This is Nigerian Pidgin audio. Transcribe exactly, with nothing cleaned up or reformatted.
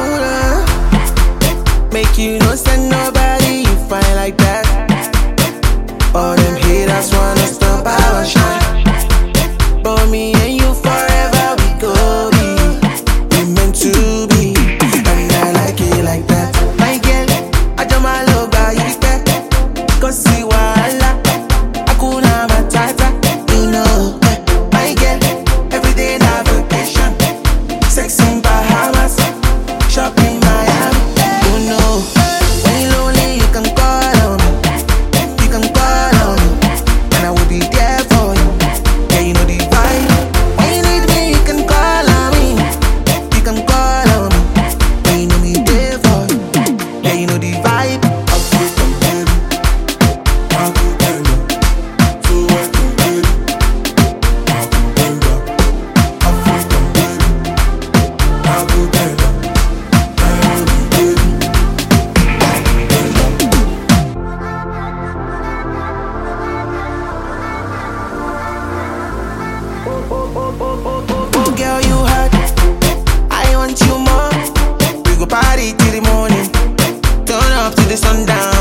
Make you no send nobody, you fine like that. All them haters wanna stop our shine, but me and you forever we go be. We meant to be, and I like it like that. My girl, I jam my love by you back, cause see wala, Hakuna Matata. You know, my girl, every day na vacation, sex in Bahamas, shopping Miami. You know, when you lonely you can call on me, you can call on me, and I will be there for you. Yeah, you know the vibe. When you need me you can call on me, you can call on me, when you know me there for you. Yeah, you know the vibe. African baby, I go tell you, so I can get it. I go tell you, African baby, I go tell you, I know the baby. Oh girl, you hot, I want you more. We go party till the morning, turn up to the sundown.